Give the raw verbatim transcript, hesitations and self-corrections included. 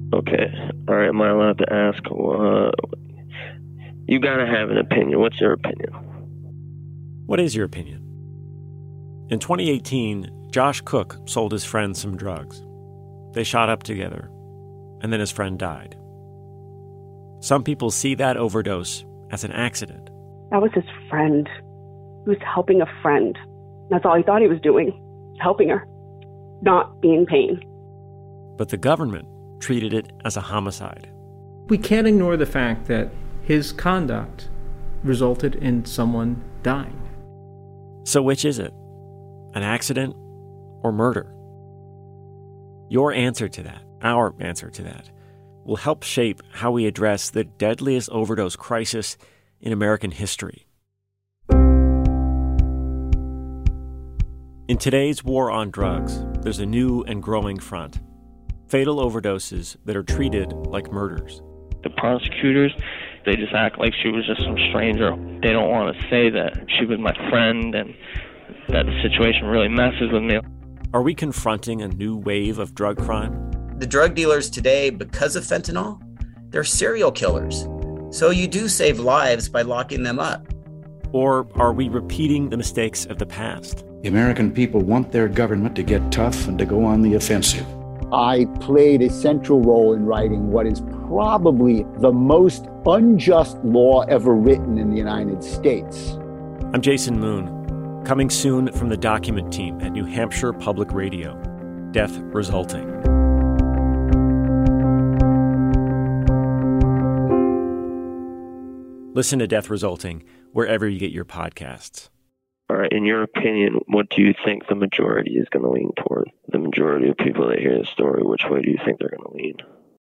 Okay. All right. Am I allowed to ask? Uh, you gotta have an opinion. What's your opinion? What is your opinion? In twenty eighteen, Josh Cook sold his friend some drugs. They shot up together, and then his friend died. Some people see that overdose as an accident. That was his friend. He was helping a friend. That's all he thought he was doing, helping her, not being in pain. But the government treated it as a homicide. We can't ignore the fact that his conduct resulted in someone dying. So which is it? An accident or murder? Your answer to that, our answer to that, will help shape how we address the deadliest overdose crisis in American history. In today's war on drugs, there's a new and growing front. Fatal overdoses that are treated like murders. The prosecutors, they just act like she was just some stranger. They don't want to say that she was my friend and that the situation really messes with me. Are we confronting a new wave of drug crime? The drug dealers today, because of fentanyl, they're serial killers. So you do save lives by locking them up. Or are we repeating the mistakes of the past? The American people want their government to get tough and to go on the offensive. I played a central role in writing what is probably the most unjust law ever written in the United States. I'm Jason Moon. Coming soon from the document team at New Hampshire Public Radio, Death Resulting. Listen to Death Resulting wherever you get your podcasts. All right, in your opinion, what do you think the majority is going to lean toward? The majority of people that hear the story, which way do you think they're going to lean?